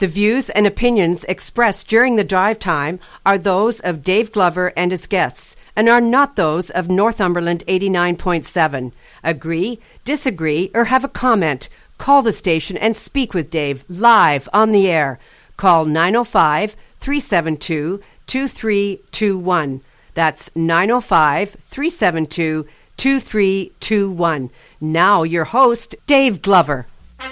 The views and opinions expressed during the drive time are those of Dave Glover and his guests and are not those of Northumberland 89.7. Agree, disagree, or have a comment? Call the station and speak with Dave live on the air. Call 905-372-2321. That's 905-372-2321. Now your host, Dave Glover.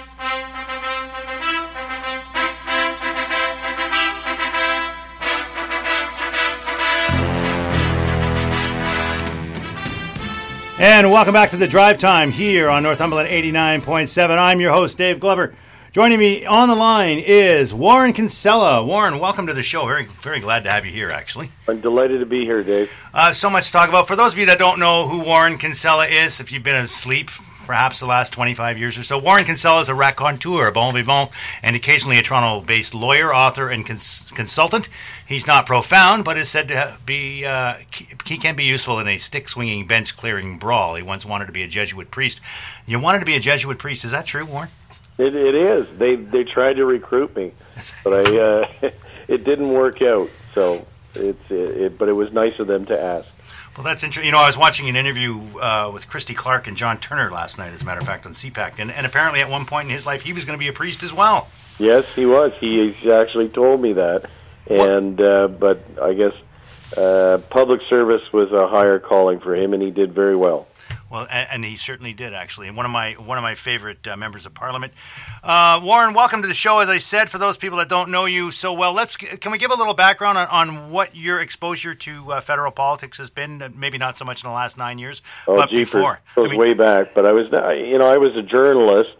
And welcome back to the Drive Time here on Northumberland 89.7. I'm your host, Dave Glover. Joining me on the line is Warren Kinsella. Warren, welcome to the show. Very, very glad to have you here, actually. I'm delighted to be here, Dave. So much to talk about. For those of you that don't know who Warren Kinsella is, if you've been asleep perhaps the last 25 years or so, Warren Kinsella is a raconteur, a bon vivant, and occasionally a Toronto-based lawyer, author, and consultant. He's not profound, but is said to be he can be useful in a stick-swinging, bench-clearing brawl. He once wanted to be a Jesuit priest. You wanted to be a Jesuit priest. Is that true, Warren? It is. They tried to recruit me, but it didn't work out. So but it was nice of them to ask. Well, that's interesting. You know, I was watching an interview with Christy Clark and John Turner last night, as a matter of fact, on CPAC, and apparently at one point in his life he was going to be a priest as well. Yes, he was. He actually told me that, and but I guess public service was a higher calling for him, and he did very well. Well, and he certainly did, actually. And one of my favorite members of Parliament. Warren, welcome to the show. As I said, for those people that don't know you so well, can we give a little background on what your exposure to federal politics has been? Maybe not so much in the last 9 years, but before. It goes way back. But I was a journalist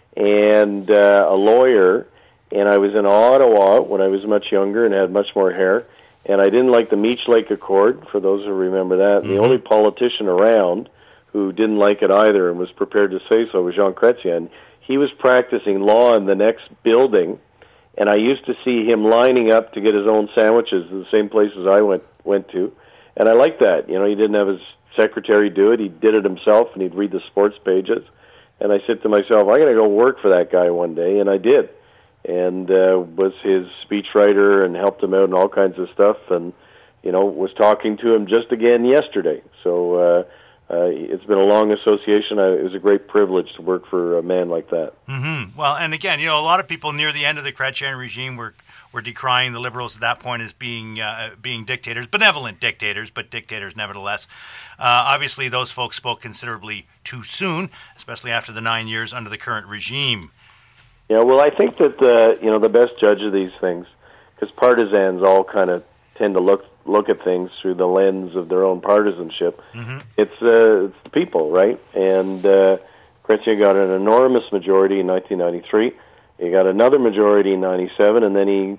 and a lawyer, and I was in Ottawa when I was much younger and had much more hair. And I didn't like the Meech Lake Accord, for those who remember that. Mm-hmm. The only politician around who didn't like it either and was prepared to say so was Jean Chrétien. He was practicing law in the next building, and I used to see him lining up to get his own sandwiches in the same places I went to, and I liked that. You know, he didn't have his secretary do it. He did it himself, and he'd read the sports pages. And I said to myself, I'm going to go work for that guy one day, and I did, and was his speechwriter and helped him out in all kinds of stuff, and, you know, was talking to him just again yesterday. So, it's been a long association. It was a great privilege to work for a man like that. Mm-hmm. Well, and again, you know, a lot of people near the end of the Chrétien regime were decrying the Liberals at that point as being dictators, benevolent dictators, but dictators nevertheless. Obviously, those folks spoke considerably too soon, especially after the 9 years under the current regime. Yeah, well, I think that the best judge of these things, because partisans all kind of tend to look at things through the lens of their own partisanship. Mm-hmm. It's the people, right? And Chrétien got an enormous majority in 1993. He got another majority in 97, and then he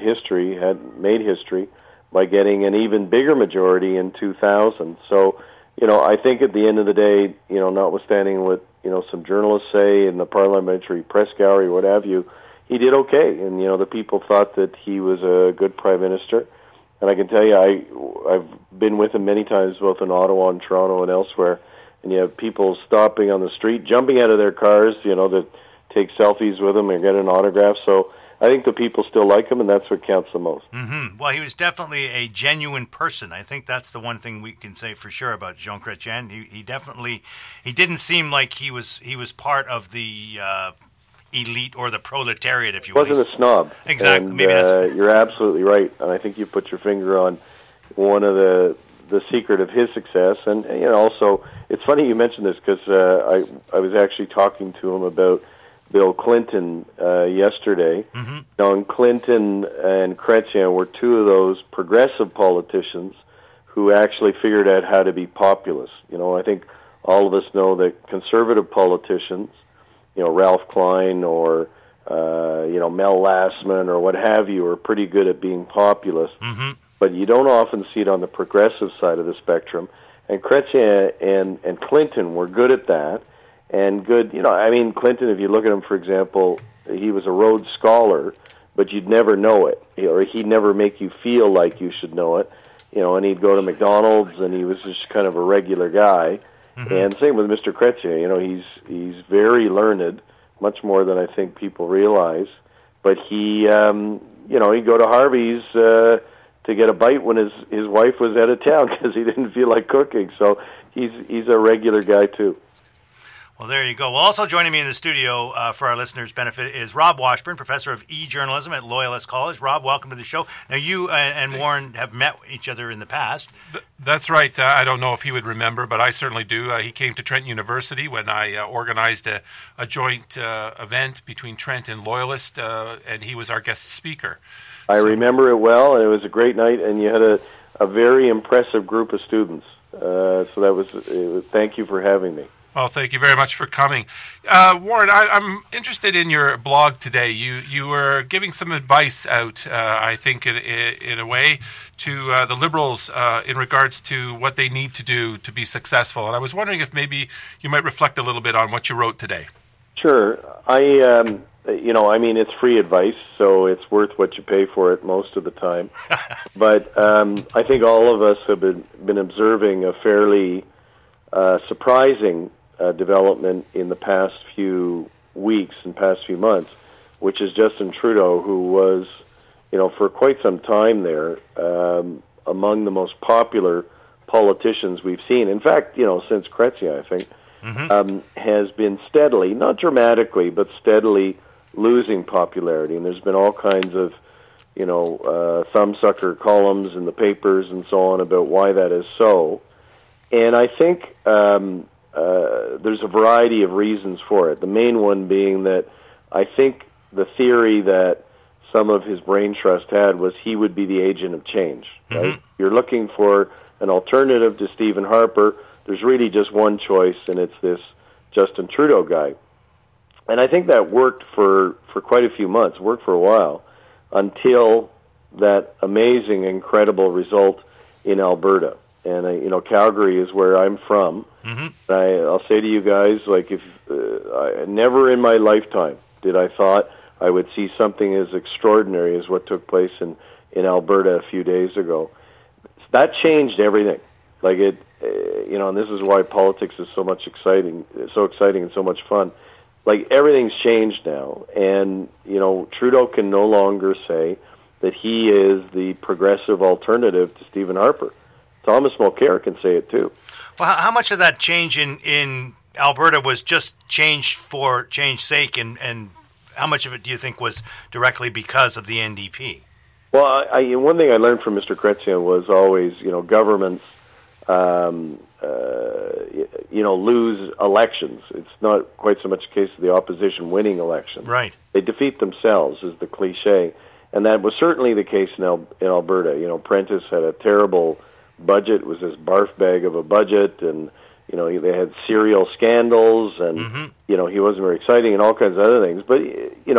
made history by getting an even bigger majority in 2000. So, you know, I think at the end of the day, you know, notwithstanding what, you know, some journalists say in the parliamentary press gallery, what have you, he did okay. And, you know, the people thought that he was a good prime minister. And I can tell you, I've been with him many times, both in Ottawa and Toronto and elsewhere, and you have people stopping on the street, jumping out of their cars, you know, to take selfies with him and get an autograph. So I think the people still like him, and that's what counts the most. Mm-hmm. Well, he was definitely a genuine person. I think that's the one thing we can say for sure about Jean Chrétien. He didn't seem like he was part of the elite or the proletariat, if you will. Wasn't a snob. Exactly. And, maybe that's... You're absolutely right, and I think you put your finger on one of the secret of his success. And you know, also, it's funny you mentioned this because I was actually talking to him about Bill Clinton yesterday. Mm-hmm. Now, Clinton and Chrétien were two of those progressive politicians who actually figured out how to be populist. You know, I think all of us know that conservative politicians, you know, Ralph Klein or, you know, Mel Lastman or what have you, are pretty good at being populist. Mm-hmm. But you don't often see it on the progressive side of the spectrum. And Chrétien and Clinton were good at that. And good, you know, I mean, Clinton, if you look at him, for example, he was a Rhodes Scholar, but you'd never know it. Or he'd never make you feel like you should know it. You know, and he'd go to McDonald's, and he was just kind of a regular guy. Mm-hmm. And same with Mr. Chrétien. You know, he's very learned, much more than I think people realize. but he, he'd go to Harvey's to get a bite when his wife was out of town because he didn't feel like cooking. So he's a regular guy too. Well, there you go. Well, also joining me in the studio for our listeners' benefit is Rob Washburn, professor of e-journalism at Loyalist College. Rob, welcome to the show. Now, you and Warren have met each other in the past. That's right. I don't know if he would remember, but I certainly do. He came to Trent University when I organized a joint event between Trent and Loyalist, and he was our guest speaker. I remember it well, and it was a great night, and you had a very impressive group of students. So that was thank you for having me. Well, thank you very much for coming. Warren, I'm interested in your blog today. You were giving some advice out, I think, in a way, to the Liberals in regards to what they need to do to be successful. And I was wondering if maybe you might reflect a little bit on what you wrote today. Sure. It's free advice, so it's worth what you pay for it most of the time. But I think all of us have been observing a fairly surprising development in the past few weeks and past few months, which is Justin Trudeau, who was, for quite some time there, among the most popular politicians we've seen. In fact, since Chrétien, I think, has been steadily, not dramatically, but steadily losing popularity. And there's been all kinds of, thumbsucker columns in the papers and so on about why that is so. And I think there's a variety of reasons for it. The main one being that I think the theory that some of his brain trust had was he would be the agent of change. Right? You're looking for an alternative to Stephen Harper. There's really just one choice, and it's this Justin Trudeau guy. And I think that worked for quite a few months, worked for a while, until that amazing, incredible result in Alberta. And Calgary is where I'm from. I'll say to you guys, I never in my lifetime did I thought I would see something as extraordinary as what took place in Alberta a few days ago. That changed everything. And this is why politics is so exciting and so much fun. Everything's changed now, and Trudeau can no longer say that he is the progressive alternative to Stephen Harper. Thomas Mulcair can say it too. Well, how much of that change in Alberta was just change for change's sake, and how much of it do you think was directly because of the NDP? Well, one thing I learned from Mr. Chrétien was always, governments, lose elections. It's not quite so much a case of the opposition winning elections. Right. They defeat themselves, is the cliche. And that was certainly the case in Alberta. Prentice had a terrible budget. It was this barf bag of a budget, and they had serial scandals, and he wasn't very exciting, and all kinds of other things. But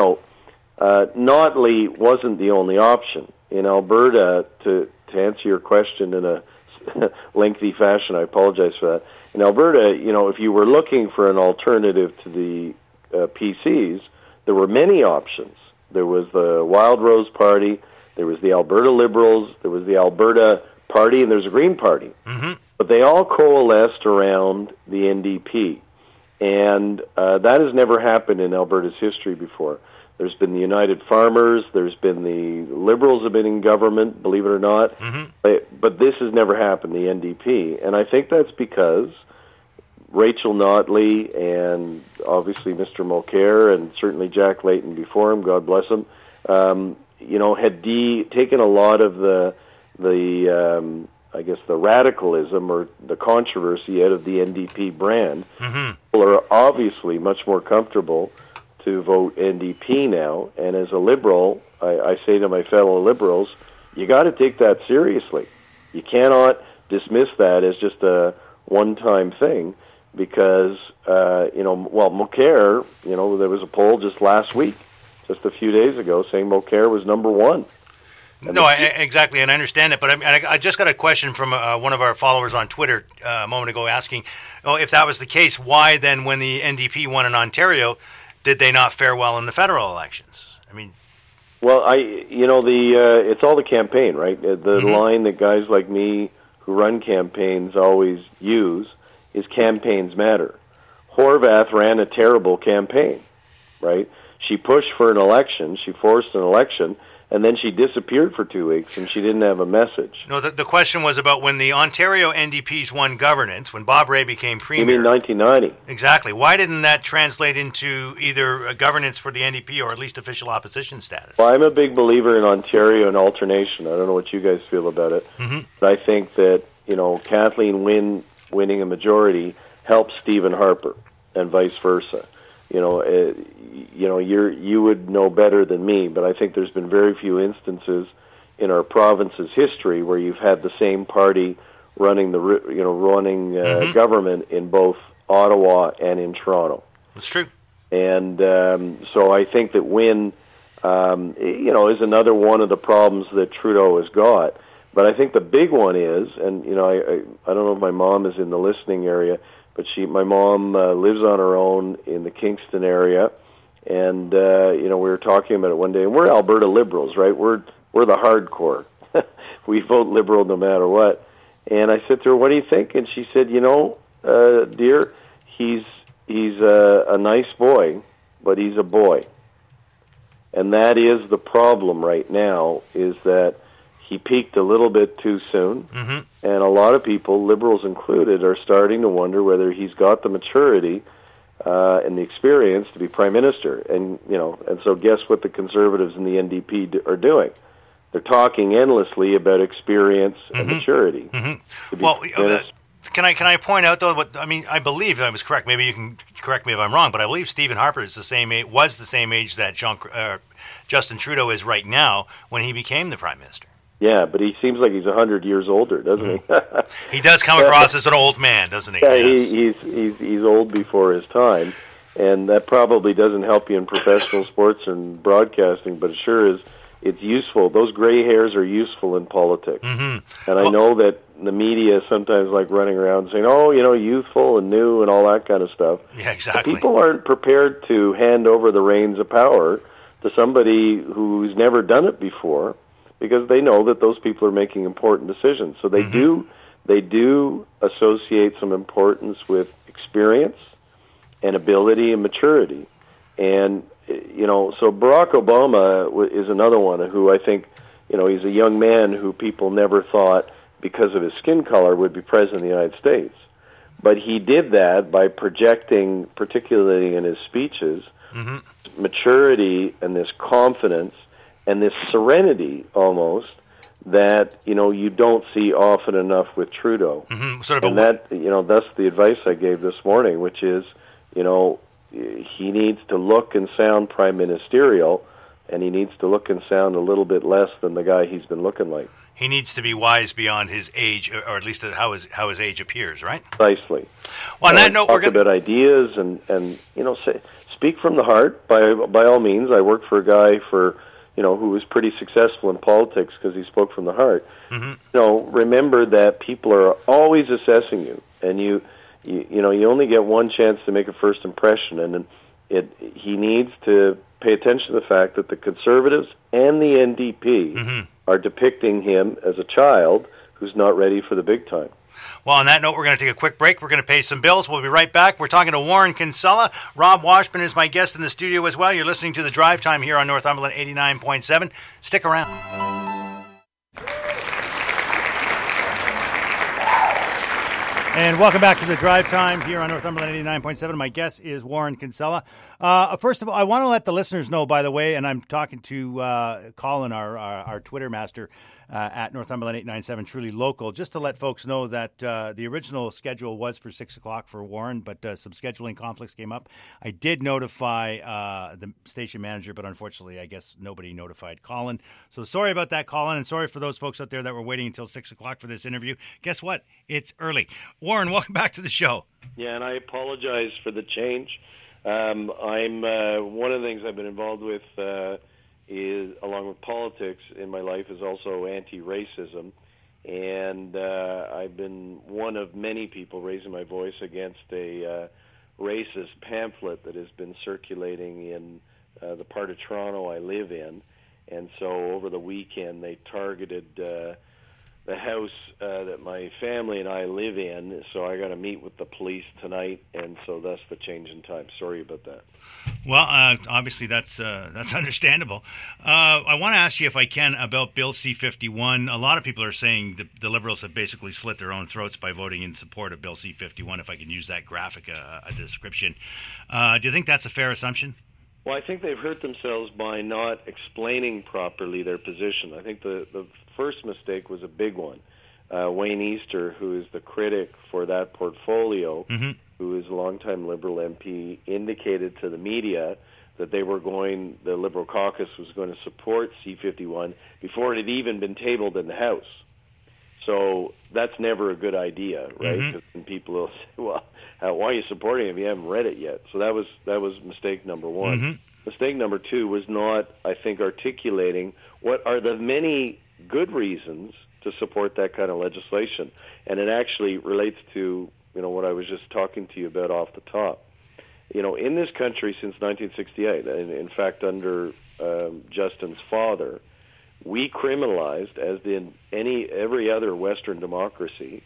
Notley wasn't the only option in Alberta. To answer your question in a lengthy fashion, I apologize for that. In Alberta, if you were looking for an alternative to the PCs, there were many options. There was the Wild Rose Party, there was the Alberta Liberals, there was the Alberta Party, and there's a Green Party. But they all coalesced around the NDP. And that has never happened in Alberta's history before. There's been the United Farmers, there's been the Liberals have been in government, believe it or not. But this has never happened, the NDP. And I think that's because Rachel Notley and obviously Mr. Mulcair and certainly Jack Layton before him, God bless him, had taken a lot of the radicalism or the controversy out of the NDP brand. People are obviously much more comfortable to vote NDP now, and as a Liberal, I say to my fellow Liberals, you got to take that seriously. You cannot dismiss that as just a one-time thing, because, Mulcair, there was a poll just last week, just a few days ago, saying Mulcair was number one. Exactly, and I understand it, but I just got a question from one of our followers on Twitter a moment ago asking, if that was the case, why then, when the NDP won in Ontario, did they not fare well in the federal elections? Well, it's all the campaign, right? The line that guys like me who run campaigns always use is campaigns matter. Horwath ran a terrible campaign, right? she pushed for an election, she forced an election, and then she disappeared for 2 weeks, and she didn't have a message. No, the question was about when the Ontario NDPs won governance, when Bob Rae became premier. You mean 1990? Exactly. Why didn't that translate into either a governance for the NDP or at least official opposition status? Well, I'm a big believer in Ontario and alternation. I don't know what you guys feel about it, but I think that, Kathleen winning a majority helps Stephen Harper, and vice versa. You would know better than me, but I think there's been very few instances in our province's history where you've had the same party running government in both Ottawa and in Toronto. That's true. And so I think that Wynne, is another one of the problems that Trudeau has got. But I think the big one is, and I don't know if my mom is in the listening area, but my mom lives on her own in the Kingston area, and we were talking about it one day. And we're Alberta Liberals, right? We're the hardcore. We vote Liberal no matter what. And I said to her, "What do you think?" And she said, "Dear, he's a nice boy, but he's a boy." And that is the problem right now, is that he peaked a little bit too soon, and a lot of people, Liberals included, are starting to wonder whether he's got the maturity and the experience to be Prime Minister. And so guess what the Conservatives and the NDP are doing? They're talking endlessly about experience and maturity. Well, can I point out though? I believe I was correct. Maybe you can correct me if I'm wrong, but I believe Stephen Harper is was the same age that Justin Trudeau is right now when he became the Prime Minister. Yeah, but he seems like he's 100 years older, doesn't he? He does come across as an old man, doesn't he? Yeah, yes. He's old before his time, and that probably doesn't help you in professional sports and broadcasting, but it sure is. It's useful. Those gray hairs are useful in politics. And I know that the media sometimes like running around saying, youthful and new and all that kind of stuff. Yeah, exactly. But people aren't prepared to hand over the reins of power to somebody who's never done it before, because they know that those people are making important decisions. So they do associate some importance with experience and ability and maturity. And so Barack Obama is another one who I think, he's a young man who people never thought, because of his skin color, would be president of the United States. But he did that by projecting, particularly in his speeches, maturity and this confidence and this serenity almost that, you don't see often enough with Trudeau. And that, that's the advice I gave this morning, which is, he needs to look and sound prime ministerial, and he needs to look and sound a little bit less than the guy he's been looking like. He needs to be wise beyond his age, or at least how his age appears, right? Precisely. Well, on that note, talk about ideas and speak from the heart. By all means, I worked for a guy who was pretty successful in politics because he spoke from the heart. Remember that people are always assessing you, and you only get one chance to make a first impression, and he needs to pay attention to the fact that the Conservatives and the NDP are depicting him as a child who's not ready for the big time. Well, on that note, we're going to take a quick break. We're going to pay some bills. We'll be right back. We're talking to Warren Kinsella. Rob Washburn is my guest in the studio as well. You're listening to The Drive Time here on Northumberland 89.7. Stick around. And welcome back to The Drive Time here on Northumberland 89.7. My guest is Warren Kinsella. First of all, I want to let the listeners know, by the way, and I'm talking to Colin, our Twitter master, at Northumberland 897, truly local, just to let folks know that the original schedule was for 6 o'clock for Warren, but some scheduling conflicts came up. I did notify the station manager, but unfortunately, I guess nobody notified Colin. So sorry about that, Colin, and sorry for those folks out there that were waiting until 6 o'clock for this interview. Guess what? It's early. Warren, welcome back to the show. Yeah, and I apologize for the change. I'm one of the things I've been involved with is, along with politics in my life, is also anti-racism, and I've been one of many people raising my voice against a racist pamphlet that has been circulating in the part of Toronto I live in. And so over the weekend they targeted the house that my family and I live in, so I got to meet with the police tonight, and so that's the change in time. Sorry about that. Well, obviously that's understandable. I want to ask you, if I can, about Bill C-51. A lot of people are saying the Liberals have basically slit their own throats by voting in support of Bill C-51, if I can use that graphic a description. Do you think that's a fair assumption? Well, I think they've hurt themselves by not explaining properly their position. I think the first mistake was a big one. Wayne Easter, who is the critic for that portfolio, who is a longtime Liberal MP, indicated to the media that the Liberal caucus was going to support C-51 before it had even been tabled in the House. So that's never a good idea, right? Because people will say, well, why are you supporting it if you haven't read it yet? So that was mistake number one. Mistake number two was not, I think, articulating what are the many good reasons to support that kind of legislation. And it actually relates to, what I was just talking to you about off the top. In this country since 1968, and in fact under Justin's father, we criminalized, as did every other Western democracy,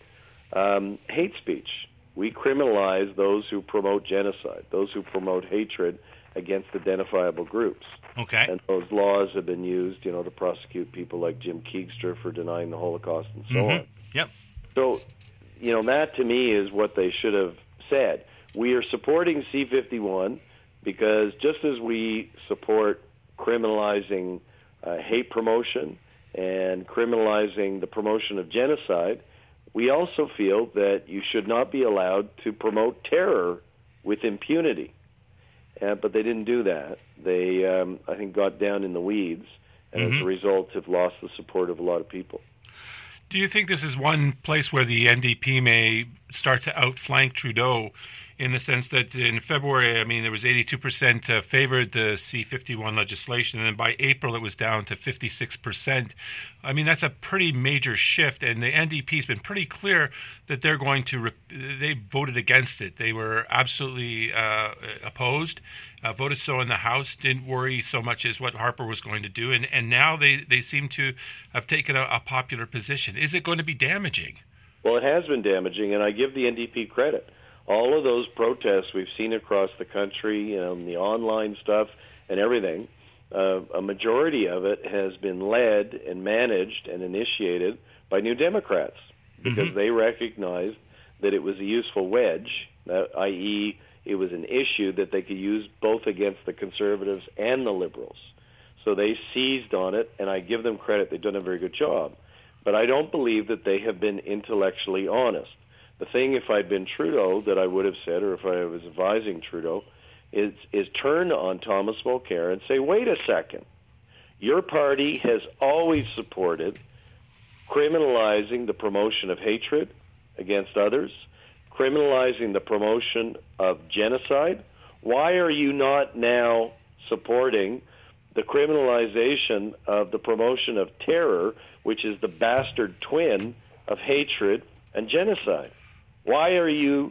hate speech. We criminalize those who promote genocide, those who promote hatred against identifiable groups. Okay. And those laws have been used, to prosecute people like Jim Keegstra for denying the Holocaust and so on. Yep. So, that to me is what they should have said. We are supporting C-51 because just as we support criminalizing hate promotion and criminalizing the promotion of genocide, we also feel that you should not be allowed to promote terror with impunity. But they didn't do that. They, I think, got down in the weeds, and as a result have lost the support of a lot of people. Do you think this is one place where the NDP may start to outflank Trudeau, in the sense that in February, there was 82% favored the C-51 legislation, and then by April it was down to 56%. That's a pretty major shift, and the NDP's been pretty clear that they're going to, they voted against it. They were absolutely opposed, voted so in the House, didn't worry so much as what Harper was going to do, and now they seem to have taken a popular position. Is it going to be damaging? Well, it has been damaging, and I give the NDP credit. All of those protests we've seen across the country, the online stuff and everything, a majority of it has been led and managed and initiated by New Democrats because they recognized that it was a useful wedge, i.e., it was an issue that they could use both against the Conservatives and the Liberals. So they seized on it, and I give them credit. They've done a very good job. But I don't believe that they have been intellectually honest. The thing, if I'd been Trudeau, that I would have said, or if I was advising Trudeau, is turn on Thomas Mulcair and say, wait a second, your party has always supported criminalizing the promotion of hatred against others, criminalizing the promotion of genocide. Why are you not now supporting the criminalization of the promotion of terror, which is the bastard twin of hatred and genocide? Why are you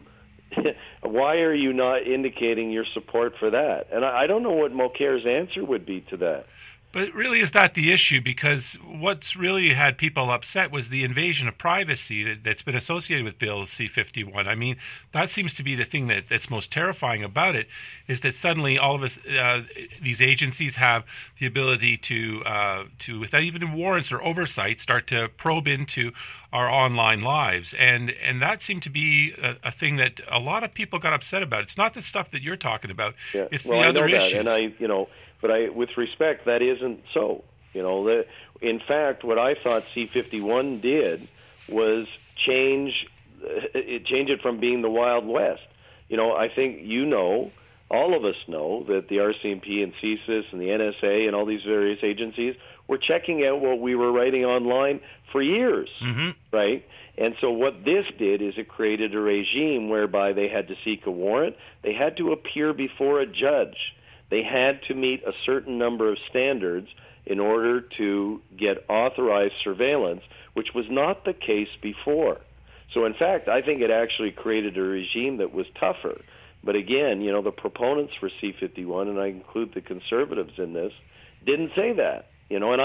not indicating your support for that? And I don't know what Mulcair's answer would be to that. But really, is that the issue? Because what's really had people upset was the invasion of privacy that's been associated with Bill C-51. That seems to be the thing that's most terrifying about it, is that suddenly all of us, these agencies have the ability to, without even warrants or oversight, start to probe into our online lives. And that seemed to be a thing that a lot of people got upset about. It's not the stuff that you're talking about. Yeah. It's the other issues. But with respect, that isn't so. In fact, what I thought C-51 did was change it from being the Wild West. I think all of us know that the RCMP and CSIS and the NSA and all these various agencies were checking out what we were writing online for years, right? And so what this did is it created a regime whereby they had to seek a warrant, they had to appear before a judge, they had to meet a certain number of standards in order to get authorized surveillance, which was not the case before. So in fact, I think it actually created a regime that was tougher. But again, the proponents for C-51, and I include the Conservatives in this, didn't say that. And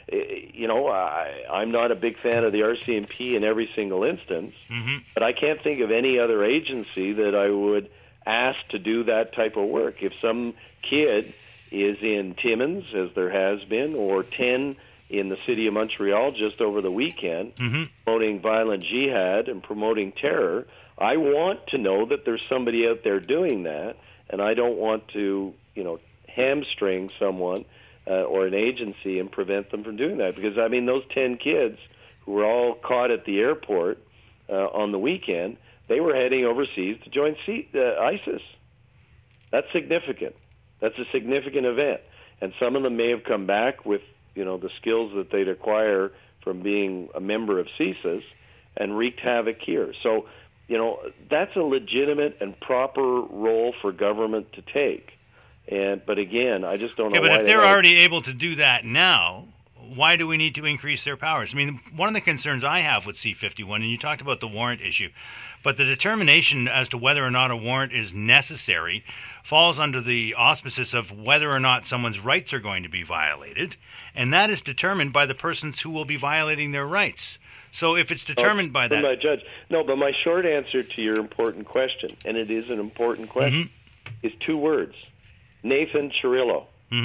I'm not a big fan of the RCMP in every single instance, but I can't think of any other agency that I would ask to do that type of work. If some kid is in Timmins, as there has been, or 10 in the city of Montreal just over the weekend, promoting violent jihad and promoting terror, I want to know that there's somebody out there doing that, and I don't want to, hamstring someone or an agency and prevent them from doing that. Because, those 10 kids who were all caught at the airport on the weekend, they were heading overseas to join ISIS. That's significant. That's a significant event. And some of them may have come back with, the skills that they'd acquire from being a member of CSIS and wreaked havoc here. So, that's a legitimate and proper role for government to take. But again, I just don't know. Yeah, but if they're already able to do that now, why do we need to increase their powers? One of the concerns I have with C-51, and you talked about the warrant issue, but the determination as to whether or not a warrant is necessary falls under the auspices of whether or not someone's rights are going to be violated, and that is determined by the persons who will be violating their rights. So if it's determined by that... My judge. No, but my short answer to your important question, and it is an important question, is 2 words. Nathan Cirillo.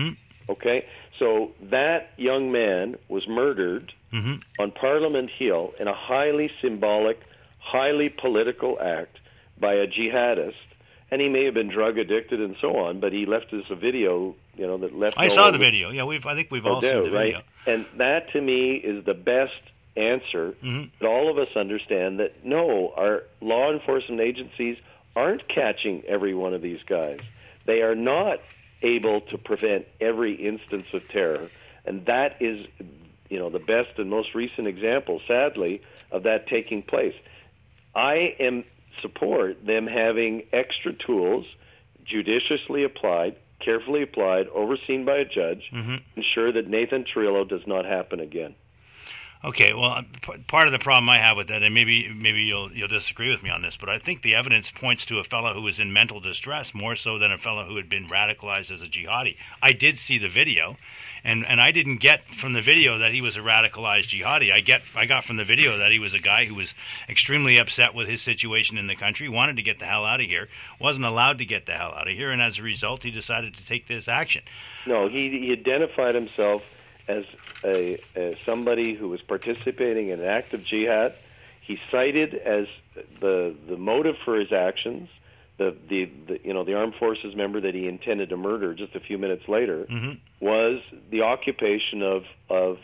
Okay? So that young man was murdered on Parliament Hill in a highly symbolic, highly political act by a jihadist, and he may have been drug addicted and so on, but he left us a video, that left... I saw the video. Yeah, I think we've all seen the video. Right? And that, to me, is the best answer that all of us understand that, no, our law enforcement agencies aren't catching every one of these guys. They are not able to prevent every instance of terror, and that is, the best and most recent example, sadly, of that taking place. I support them having extra tools, judiciously applied, carefully applied, overseen by a judge, ensure that Nathan Cirillo does not happen again. Okay, well, part of the problem I have with that, and maybe you'll disagree with me on this, but I think the evidence points to a fellow who was in mental distress more so than a fellow who had been radicalized as a jihadi. I did see the video, and I didn't get from the video that he was a radicalized jihadi. I got from the video that he was a guy who was extremely upset with his situation in the country, wanted to get the hell out of here, wasn't allowed to get the hell out of here, and as a result, he decided to take this action. No, he identified himself as somebody who was participating in an act of jihad. He cited as the motive for his actions the armed forces member that he intended to murder just a few minutes later was the occupation of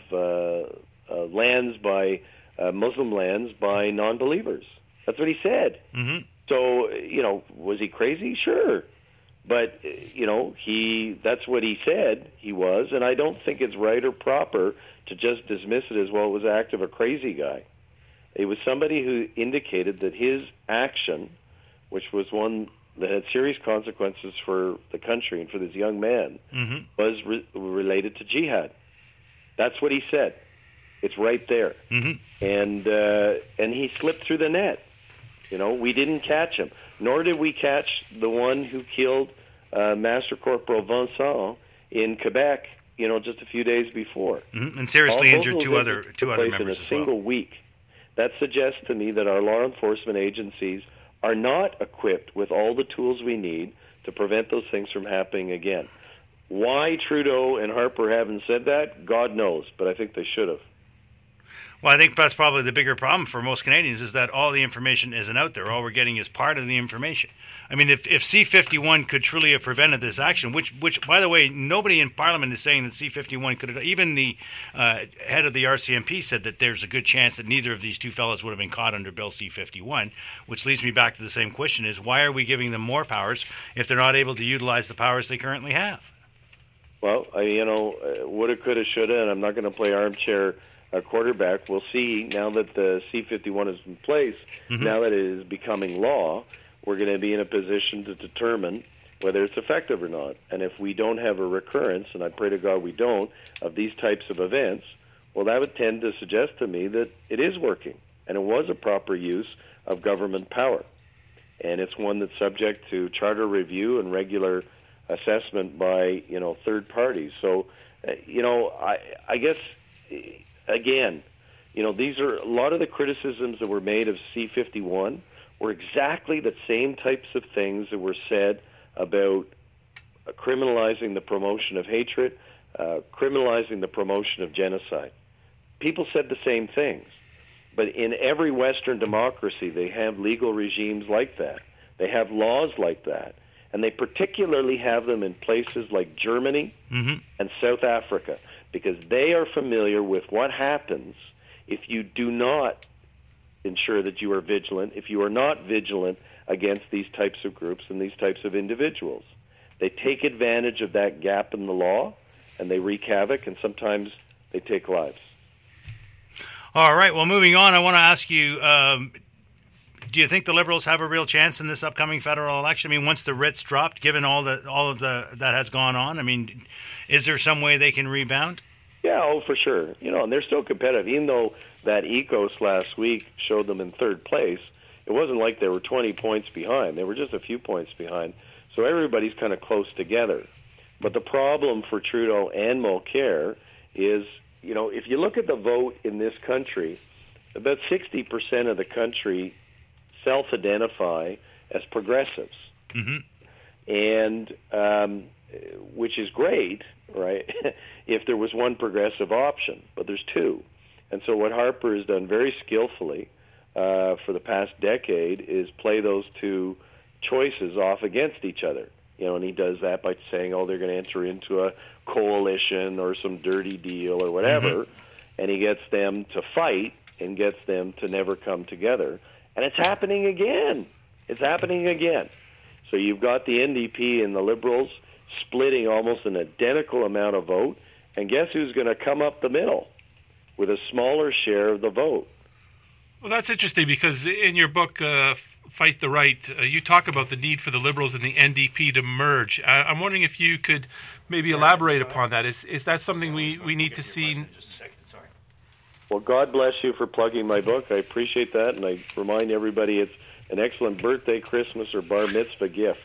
lands by Muslim lands by non-believers. That's what he said. So was he crazy? Sure. But, that's what he said he was, and I don't think it's right or proper to just dismiss it as, well, it was an act of a crazy guy. It was somebody who indicated that his action, which was one that had serious consequences for the country and for this young man, was related to jihad. That's what he said. It's right there. And he slipped through the net. We didn't catch him. Nor did we catch the one who killed Master Corporal Vincent in Quebec, just a few days before. And seriously injured two other members in a single week. That suggests to me that our law enforcement agencies are not equipped with all the tools we need to prevent those things from happening again. Why Trudeau and Harper haven't said that, God knows, but I think they should have. Well, I think that's probably the bigger problem for most Canadians is that all the information isn't out there. All we're getting is part of the information. If C-51 could truly have prevented this action, which by the way, nobody in Parliament is saying that C-51 could have, even the head of the RCMP said that there's a good chance that neither of these two fellows would have been caught under Bill C-51, which leads me back to the same question is, why are we giving them more powers if they're not able to utilize the powers they currently have? Well, woulda, coulda, shoulda, and I'm not going to play armchair quarterback. We'll see now that the C-51 is in place, now that it is becoming law, we're going to be in a position to determine whether it's effective or not. And if we don't have a recurrence, and I pray to God we don't, of these types of events, well, that would tend to suggest to me that it is working, and it was a proper use of government power. And it's one that's subject to charter review and regular assessment by, third parties. So I guess, again, these are a lot of the criticisms that were made of C-51 were exactly the same types of things that were said about criminalizing the promotion of hatred, criminalizing the promotion of genocide. People said the same things. But in every Western democracy, they have legal regimes like that. They have laws like that. And they particularly have them in places like Germany and South Africa, because they are familiar with what happens if you do not ensure that you are vigilant, if you are not vigilant against these types of groups and these types of individuals. They take advantage of that gap in the law, and they wreak havoc, and sometimes they take lives. All right, well, moving on, I want to ask you, do you think the Liberals have a real chance in this upcoming federal election? I mean, once the writs dropped, given all of that has gone on, I mean, is there some way they can rebound? Yeah, for sure. And they're still competitive. Even though that ECOS last week showed them in third place, it wasn't like they were 20 points behind. They were just a few points behind. So everybody's kind of close together. But the problem for Trudeau and Mulcair is, if you look at the vote in this country, about 60% of the country self-identify as progressives. And which is great, right, if there was one progressive option, but there's two. And so what Harper has done very skillfully for the past decade is play those two choices off against each other. And he does that by saying, they're going to enter into a coalition or some dirty deal or whatever, and he gets them to fight and gets them to never come together. And it's happening again. It's happening again. So you've got the NDP and the Liberals splitting almost an identical amount of vote, and guess who's going to come up the middle with a smaller share of the vote? Well, that's interesting because in your book, Fight the Right, you talk about the need for the Liberals and the NDP to merge. I'm wondering if you could maybe elaborate upon that. Is that something we need to see? Well, God bless you for plugging my book. I appreciate that, and I remind everybody it's an excellent birthday, Christmas, or bar mitzvah gift.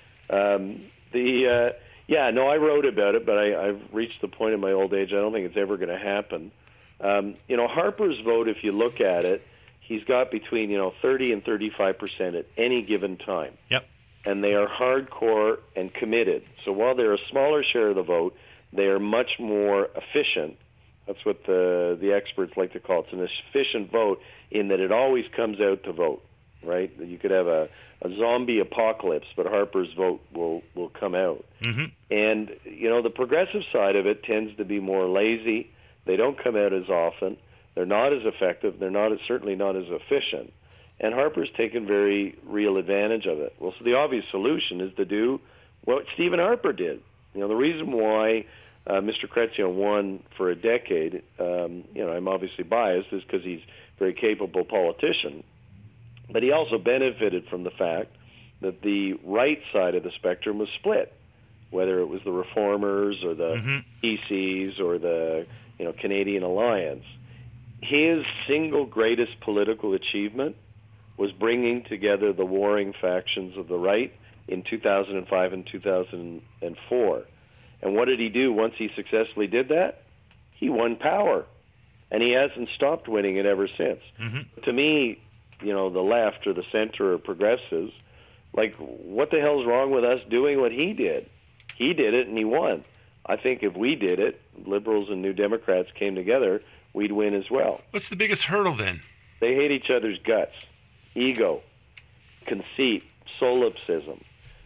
I wrote about it, but I've reached the point in my old age I don't think it's ever going to happen. Harper's vote, if you look at it, he's got between 30 and 35% at any given time. Yep. And they are hardcore and committed. So while they're a smaller share of the vote, they are much more efficient. That's what the experts like to call it. It's an efficient vote in that it always comes out to vote, right? You could have a zombie apocalypse, but Harper's vote will come out. And, the progressive side of it tends to be more lazy. They don't come out as often. They're not as effective. They're certainly not as efficient. And Harper's taken very real advantage of it. Well, so the obvious solution is to do what Stephen Harper did. The reason why Mr. Chrétien won for a decade, I'm obviously biased, is because he's a very capable politician. But he also benefited from the fact that the right side of the spectrum was split, whether it was the Reformers or the PCs or the Canadian Alliance. His single greatest political achievement was bringing together the warring factions of the right in 2005 and 2004. And what did he do once he successfully did that? He won power. And he hasn't stopped winning it ever since. To me, the left or the center or progressives, what the hell's wrong with us doing what he did? He did it and he won. I think if we did it, Liberals and New Democrats came together, we'd win as well. What's the biggest hurdle then? They hate each other's guts. Ego, conceit, solipsism.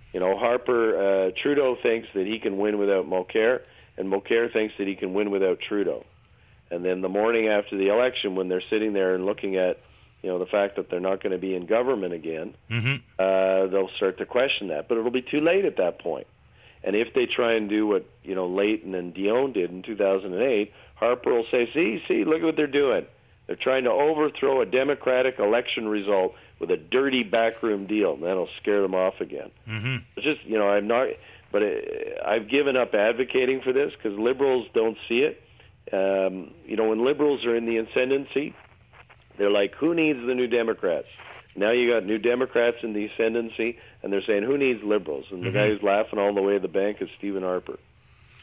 Trudeau thinks that he can win without Mulcair, and Mulcair thinks that he can win without Trudeau. And then the morning after the election, when they're sitting there and looking at, the fact that they're not going to be in government again, they'll start to question that. But it'll be too late at that point. And if they try and do what, Layton and Dion did in 2008, Harper will say, see, look at what they're doing. They're trying to overthrow a democratic election result with a dirty backroom deal, and that'll scare them off again. It's just, I've given up advocating for this because Liberals don't see it. When Liberals are in the ascendancy, they're like, who needs the New Democrats? Now you got New Democrats in the ascendancy, and they're saying, who needs Liberals? And the guy who's laughing all the way to the bank is Stephen Harper.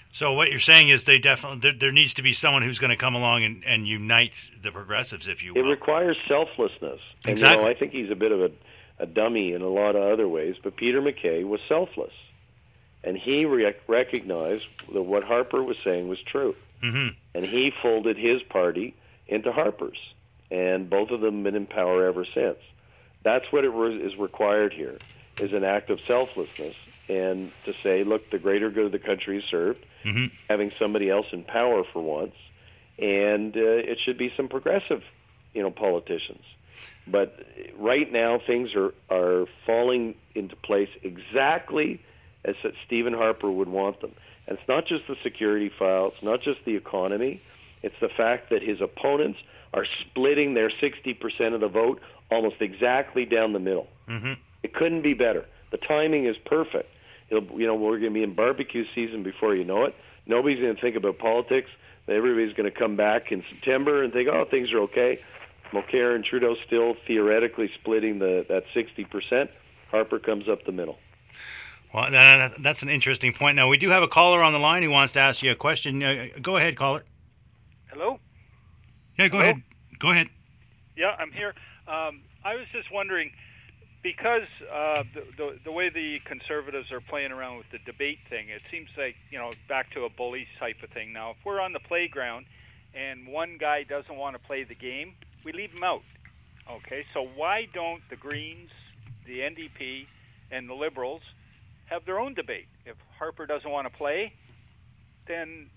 So what you're saying is they definitely there needs to be someone who's going to come along and unite the progressives, if you will. It requires selflessness. And, exactly. I think he's a bit of a dummy in a lot of other ways, but Peter MacKay was selfless. And he recognized that what Harper was saying was true. Mm-hmm. And he folded his party into Harper's. And both of them have been in power ever since. That's what is required here, is an act of selflessness. And to say, look, the greater good of the country is served, having somebody else in power for once, and it should be some progressive, politicians. But right now, things are falling into place exactly as Stephen Harper would want them. And it's not just the security file, it's not just the economy, it's the fact that his opponents are splitting their 60% of the vote almost exactly down the middle. Mm-hmm. It couldn't be better. The timing is perfect. We're going to be in barbecue season before you know it. Nobody's going to think about politics. Everybody's going to come back in September and think, oh, things are okay. Mulcair and Trudeau still theoretically splitting that 60%. Harper comes up the middle. Well, that's an interesting point. Now, we do have a caller on the line who wants to ask you a question. Go ahead, caller. Hello? Yeah, go ahead. Go ahead. Yeah, I'm here. I was just wondering, because the way the Conservatives are playing around with the debate thing, it seems like, back to a bully type of thing. Now, if we're on the playground and one guy doesn't want to play the game, we leave him out. Okay, so why don't the Greens, the NDP, and the Liberals have their own debate? If Harper doesn't want to play, then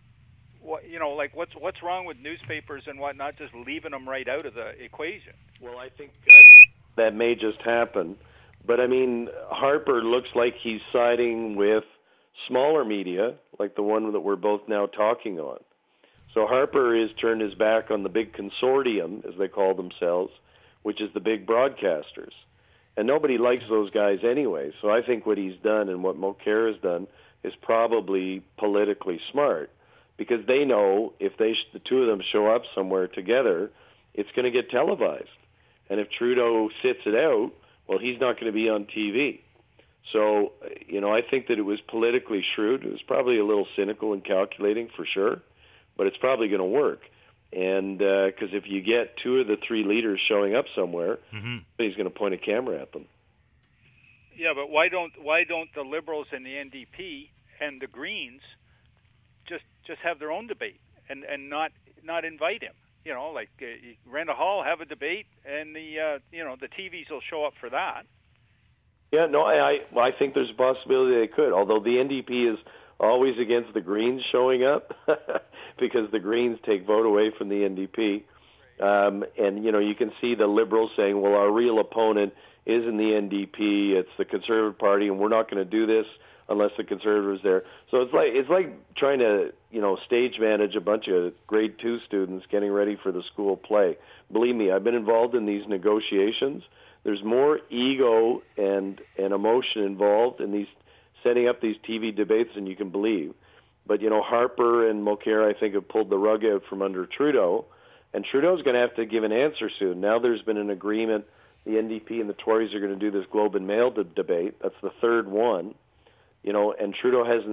what's wrong with newspapers and whatnot just leaving them right out of the equation? Well, I think that may just happen. But, Harper looks like he's siding with smaller media, like the one that we're both now talking on. So Harper has turned his back on the big consortium, as they call themselves, which is the big broadcasters. And nobody likes those guys anyway. So I think what he's done and what Mulcair has done is probably politically smart, because they know if the two of them show up somewhere together, it's going to get televised. And if Trudeau sits it out, well, he's not going to be on TV. So, I think that it was politically shrewd. It was probably a little cynical and calculating for sure, but it's probably going to work. And because if you get two of the three leaders showing up somewhere, he's going to point a camera at them. Yeah, but why don't the Liberals and the NDP and the Greens just have their own debate and not invite him? Rent a hall, have a debate, and the TVs will show up for that. Yeah, no, I think there's a possibility they could. Although the NDP is always against the Greens showing up because the Greens take vote away from the NDP. And you can see the Liberals saying, well, our real opponent isn't the NDP, it's the Conservative Party, and we're not going to do this unless the Conservatives there. So it's like trying to, stage manage a bunch of grade 2 students getting ready for the school play. Believe me, I've been involved in these negotiations. There's more ego and emotion involved in these setting up these TV debates than you can believe. But, Harper and Mulcair, I think, have pulled the rug out from under Trudeau, and Trudeau's going to have to give an answer soon. Now there's been an agreement. The NDP and the Tories are going to do this Globe and Mail debate. That's the third one. And Trudeau hasn't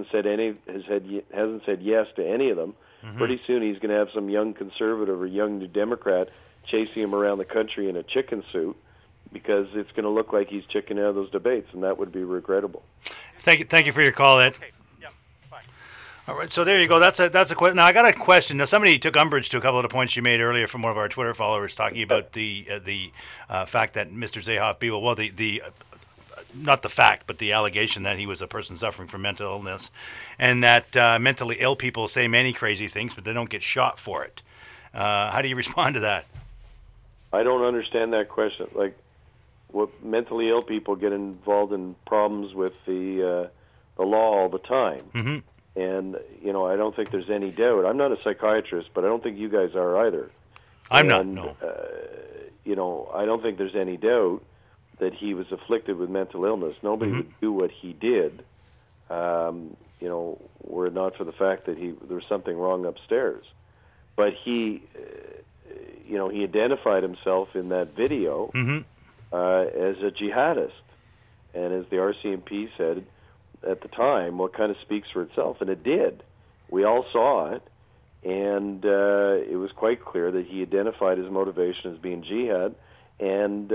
said yes to any of them. Mm-hmm. Pretty soon he's going to have some young conservative or young New Democrat chasing him around the country in a chicken suit, because it's going to look like he's chickening out of those debates, and that would be regrettable. Thank you for your call, Ed. Okay. Yeah. Bye. All right, so there you go. That's a question. Now I got a question. Now somebody took umbrage to a couple of the points you made earlier from one of our Twitter followers talking about the fact that Mr. Zayhoff-Bibeau, well, the not the fact, but the allegation that he was a person suffering from mental illness, and that mentally ill people say many crazy things, but they don't get shot for it. How do you respond to that? I don't understand that question. Like, what mentally ill people get involved in problems with the law all the time. Mm-hmm. And, I don't think there's any doubt. I'm not a psychiatrist, but I don't think you guys are either. I'm not, no. I don't think there's any doubt that he was afflicted with mental illness. Nobody would do what he did, were it not for the fact that there was something wrong upstairs. But he identified himself in that video as a jihadist. And as the RCMP said at the time, what kind of speaks for itself, and it did. We all saw it, and it was quite clear that he identified his motivation as being jihad and,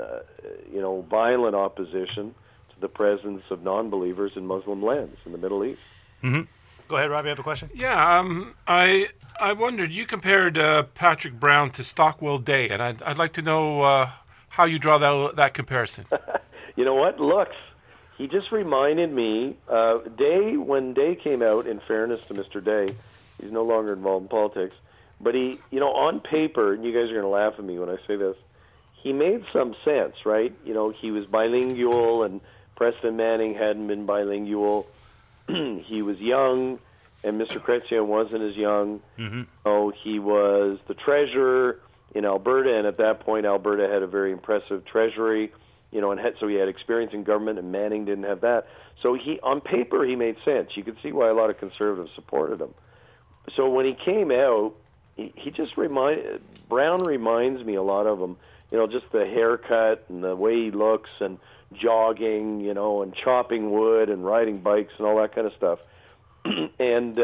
violent opposition to the presence of non-believers in Muslim lands in the Middle East. Mm-hmm. Go ahead, Rob, you have a question? Yeah, I wondered, you compared Patrick Brown to Stockwell Day, and I'd like to know how you draw that comparison. You know what? Looks. He just reminded me, Day, when Day came out, in fairness to Mr. Day, he's no longer involved in politics, but he, on paper, and you guys are going to laugh at me when I say this, he made some sense, right? He was bilingual, and Preston Manning hadn't been bilingual. He was young, and Mr. Chrétien wasn't as young. Mm-hmm. Oh, he was the treasurer in Alberta, and at that point, Alberta had a very impressive treasury, so he had experience in government, and Manning didn't have that. So on paper, he made sense. You could see why a lot of conservatives supported him. So when he came out, he just Brown reminds me a lot of him. Just the haircut and the way he looks and jogging, and chopping wood and riding bikes and all that kind of stuff. And,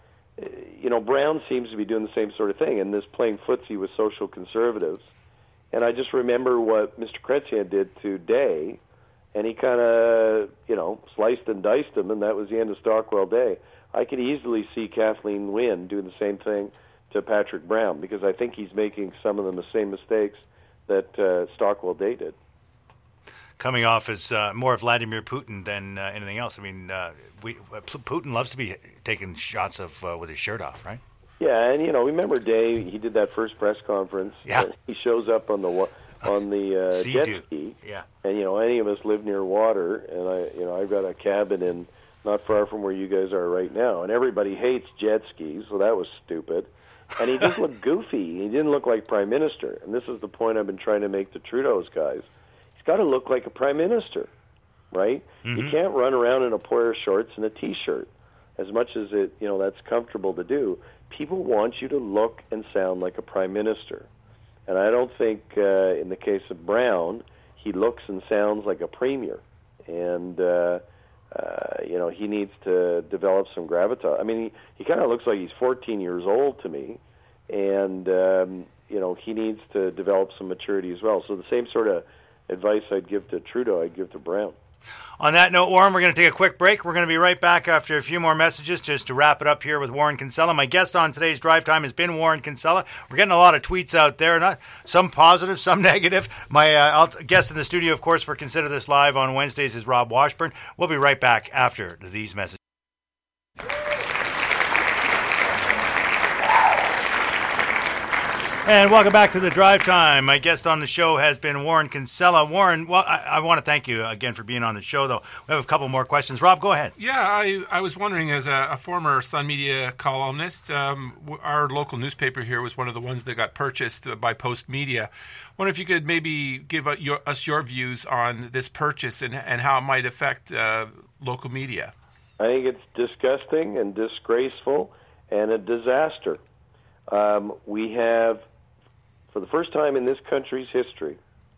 Brown seems to be doing the same sort of thing, and this playing footsie with social conservatives. And I just remember what Mr. Chrétien did to Day, and he kind of, sliced and diced him, and that was the end of Stockwell Day. I could easily see Kathleen Wynne doing the same thing to Patrick Brown, because I think he's making some of the same mistakes that Stockwell Day did. Coming off as more Vladimir Putin than anything else. I mean, Putin loves to be taking shots of with his shirt off, right? Yeah, and remember Day? He did that first press conference. Yeah, he shows up on the jet ski. Yeah, and any of us live near water, and I've got a cabin in not far from where you guys are right now, and everybody hates jet skis, so that was stupid. And he just looked goofy. He didn't look like Prime Minister, and this is the point I've been trying to make to Trudeau's guys. He's got to look like a Prime Minister, right? Mm-hmm. You can't run around in a pair of shorts and a T-shirt. As much as that's comfortable to do, people want you to look and sound like a Prime Minister. And I don't think, in the case of Brown, he looks and sounds like a premier. And, he needs to develop some gravitas. I mean, he kind of looks like he's 14 years old to me. And, he needs to develop some maturity as well. So the same sort of advice I'd give to Trudeau, I'd give to Brown. On that note, Warren, we're going to take a quick break. We're going to be right back after a few more messages just to wrap it up here with Warren Kinsella. My guest on today's Drive Time has been Warren Kinsella. We're getting a lot of tweets out there, some positive, some negative. My guest in the studio, of course, for Consider This Live on Wednesdays is Rob Washburn. We'll be right back after these messages. And welcome back to the Drive Time. My guest on the show has been Warren Kinsella. Warren, well, I want to thank you again for being on the show, though. We have a couple more questions. Rob, go ahead. Yeah, I was wondering, as a former Sun Media columnist, our local newspaper here was one of the ones that got purchased by Post Media. I wonder if you could maybe give us your views on this purchase and how it might affect local media. I think it's disgusting and disgraceful and a disaster. We have, for the first time in this country's history,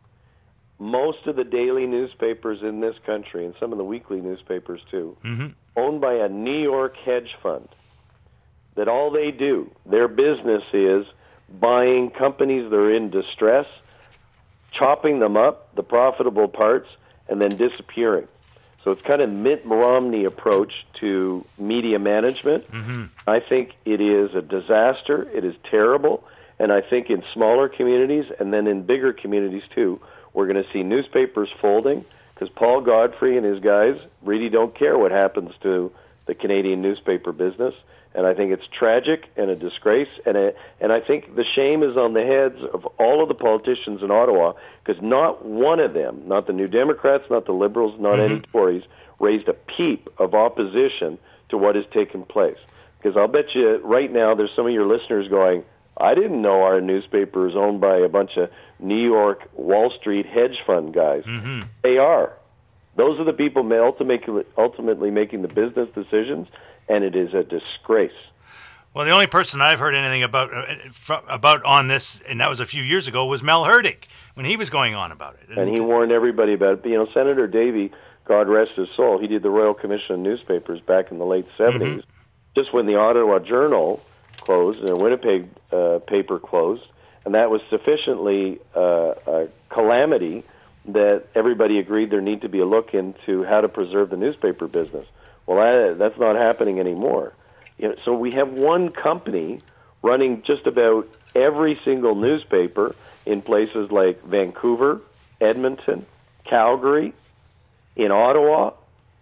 most of the daily newspapers in this country, and some of the weekly newspapers too, owned by a New York hedge fund, that all they do, their business is buying companies that are in distress, chopping them up, the profitable parts, and then disappearing. So it's kind of Mitt Romney approach to media management. I think it is a disaster. It is terrible. And I think in smaller communities and then in bigger communities too, we're going to see newspapers folding because Paul Godfrey and his guys really don't care what happens to the Canadian newspaper business. And I think it's tragic and a disgrace. And I think the shame is on the heads of all of the politicians in Ottawa because not one of them, not the New Democrats, not the Liberals, not any Tories, raised a peep of opposition to what has taken place. Because I'll bet you right now there's some of your listeners going, I didn't know our newspaper is owned by a bunch of New York Wall Street hedge fund guys. They are. Those are the people ultimately making the business decisions, and it is a disgrace. Well, the only person I've heard anything about on this, and that was a few years ago, was Mel Hurdig when he was going on about it. And he warned everybody about it. Senator Davey, God rest his soul, he did the Royal Commission on Newspapers back in the late 70s. just when the Ottawa Journal closed and the Winnipeg paper closed, and that was sufficiently a calamity that everybody agreed there need to be a look into how to preserve the newspaper business. Well, that's not happening anymore. So we have one company running just about every single newspaper in places like Vancouver, Edmonton, Calgary, in Ottawa.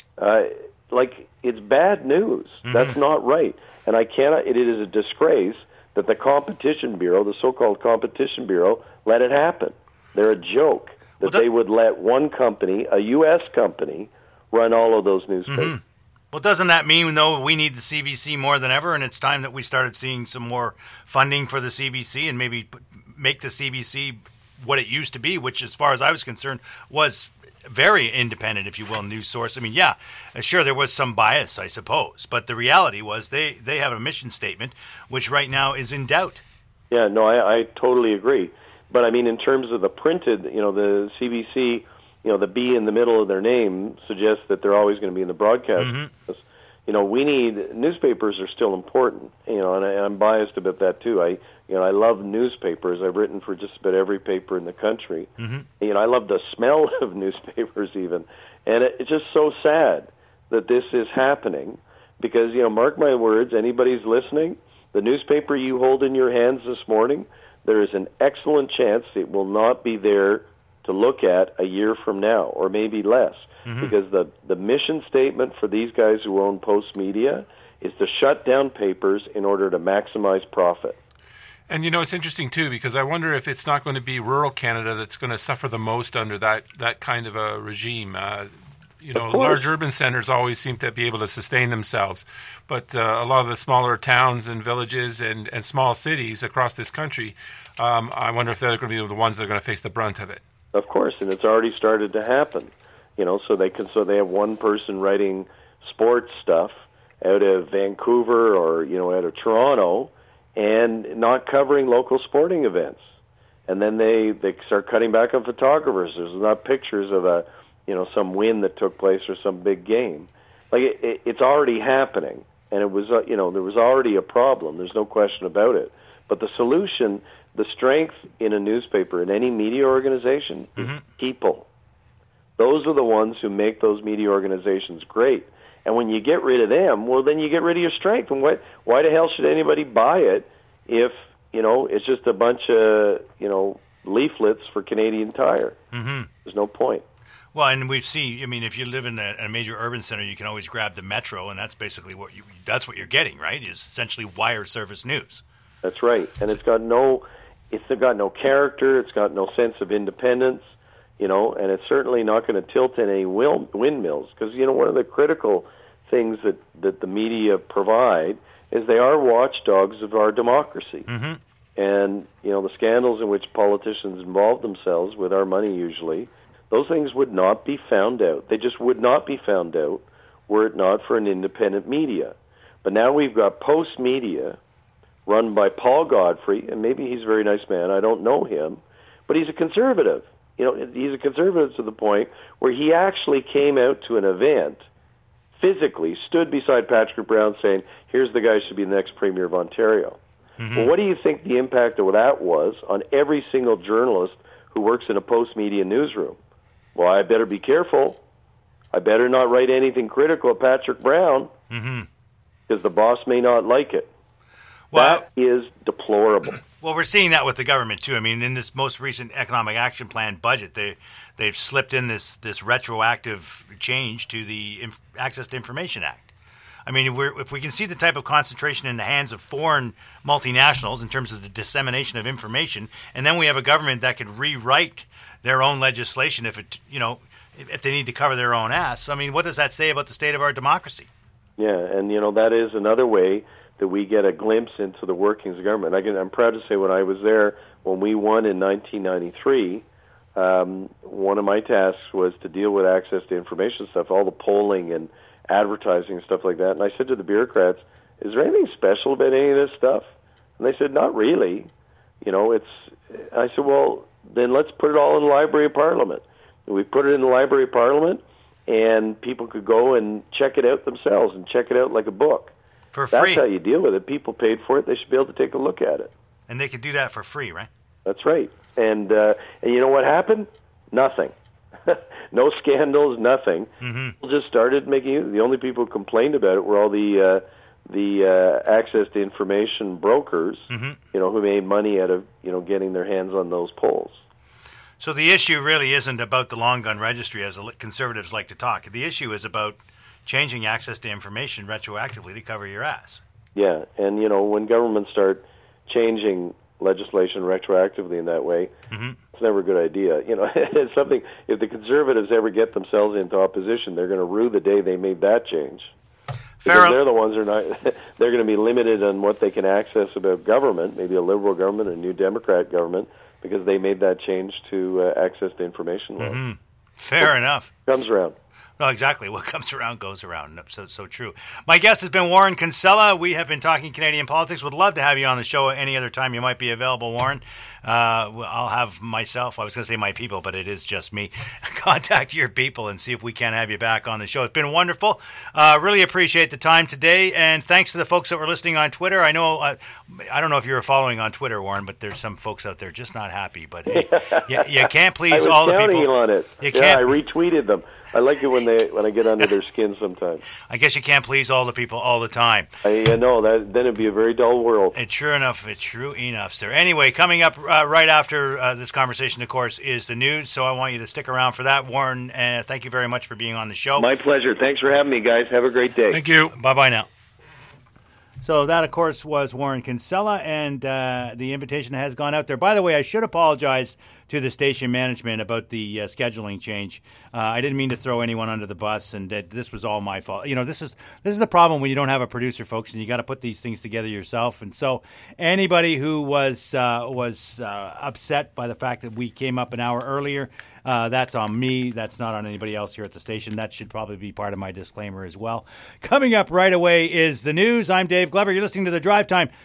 It's bad news. Mm-hmm. That's not right. And it is a disgrace that the Competition Bureau, the so-called Competition Bureau, let it happen. They're a joke that they would let one company, a U.S. company, run all of those newspapers. Mm-hmm. Well, doesn't that mean, though, we need the CBC more than ever, and it's time that we started seeing some more funding for the CBC and maybe make the CBC what it used to be, which, as far as I was concerned, was very independent, if you will, news source. I mean, yeah, sure, there was some bias, I suppose, but the reality was they have a mission statement, which right now is in doubt. Yeah, no, I totally agree. But, I mean, in terms of the printed, the CBC, the B in the middle of their name suggests that they're always going to be in the broadcast. Mm-hmm. We need, newspapers are still important, and I'm biased about that too. I love newspapers. I've written for just about every paper in the country. Mm-hmm. I love the smell of newspapers even. And it's just so sad that this is happening because, mark my words, anybody's listening, the newspaper you hold in your hands this morning, there is an excellent chance it will not be there to look at a year from now, or maybe less, mm-hmm. because the mission statement for these guys who own Post Media is to shut down papers in order to maximize profit. And, it's interesting, too, because I wonder if it's not going to be rural Canada that's going to suffer the most under that kind of a regime. Large urban centers always seem to be able to sustain themselves, but a lot of the smaller towns and villages and small cities across this country, I wonder if they're going to be the ones that are going to face the brunt of it. Of course, and it's already started to happen. So they have one person writing sports stuff out of Vancouver or out of Toronto, and not covering local sporting events. And then they start cutting back on photographers. There's not pictures of some win that took place or some big game. It's already happening, and it was there was already a problem. There's no question about it. But the solution, the strength in a newspaper, in any media organization, mm-hmm. is people. Those are the ones who make those media organizations great. And when you get rid of them, well, then you get rid of your strength. And why the hell should anybody buy it if, it's just a bunch of, leaflets for Canadian Tire? Mm-hmm. There's no point. Well, and we've seen, if you live in a major urban center, you can always grab the Metro, and that's basically what you're getting, right? Is essentially wire service news. That's right. And it's got no character, it's got no sense of independence, and it's certainly not going to tilt in any windmills, because, one of the critical things that the media provide is they are watchdogs of our democracy. Mm-hmm. And, the scandals in which politicians involve themselves with our money usually, those things would not be found out. They just would not be found out were it not for an independent media. But now we've got Post Media, run by Paul Godfrey, and maybe he's a very nice man. I don't know him, but he's a conservative. He's a conservative to the point where he actually came out to an event, physically stood beside Patrick Brown saying, here's the guy who should be the next Premier of Ontario. Mm-hmm. Well, what do you think the impact of that was on every single journalist who works in a Post Media newsroom? Well, I better be careful. I better not write anything critical of Patrick Brown, mm-hmm. because the boss may not like it. Well, that is deplorable. Well, we're seeing that with the government, too. In this most recent Economic Action Plan budget, they've slipped in this retroactive change to the Access to Information Act. If we can see the type of concentration in the hands of foreign multinationals in terms of the dissemination of information, and then we have a government that could rewrite their own legislation if they need to cover their own ass. What does that say about the state of our democracy? Yeah, and that is another way that we get a glimpse into the workings of government. I'm proud to say when I was there, when we won in 1993, one of my tasks was to deal with access to information stuff, all the polling and advertising and stuff like that. And I said to the bureaucrats, is there anything special about any of this stuff? And they said, not really. I said, well, then let's put it all in the Library of Parliament. And we put it in the Library of Parliament, and people could go and check it out themselves and check it out like a book. For free. That's how you deal with it. People paid for it. They should be able to take a look at it. And they could do that for free, right? That's right. And you know what happened? Nothing. No scandals, nothing. Mm-hmm. People just started making it. The only people who complained about it were all the access to information brokers, Mm-hmm. who made money out of, getting their hands on those polls. So the issue really isn't about the long gun registry, as the Conservatives like to talk. The issue is about changing access to information retroactively to cover your ass. Yeah, and when governments start changing legislation retroactively in that way, Mm-hmm. it's never a good idea. It's something. If the Conservatives ever get themselves into opposition, they're going to rue the day they made that change. Because they're the ones who are not. They're going to be limited on what they can access about government, maybe a liberal government, a new Democrat government, because they made that change to access to information laws. Mm-hmm. Fair enough. Comes around. No, exactly. What comes around goes around. So true. My guest has been Warren Kinsella. We have been talking Canadian politics. Would love to have you on the show any other time you might be available, Warren. I'll have myself, I was going to say my people, but it is just me, contact your people and see if we can have you back on the show. It's been wonderful. Really appreciate the time today. And thanks to the folks that were listening on Twitter. I know, I don't know if you were following on Twitter, Warren, but there's some folks out there just not happy. But hey, you can't please all the people. I was counting on it. I retweeted them. I like it when I get under their skin sometimes. I guess you can't please all the people all the time. I know that then it'd be a very dull world. It's true enough, sir. Anyway, coming up right after this conversation, of course, is the news. So I want you to stick around for that, Warren. And thank you very much for being on the show. My pleasure. Thanks for having me, guys. Have a great day. Thank you. Bye now. So that, of course, was Warren Kinsella, and the invitation has gone out there. By the way, I should apologize to the station management about the scheduling change. I didn't mean to throw anyone under the bus, and this was all my fault. This is the problem when you don't have a producer, folks, and you got to put these things together yourself. And so, anybody who was upset by the fact that we came up an hour earlier, that's on me. That's not on anybody else here at the station. That should probably be part of my disclaimer as well. Coming up right away is the news. I'm Dave Glover. You're listening to The Drive Time.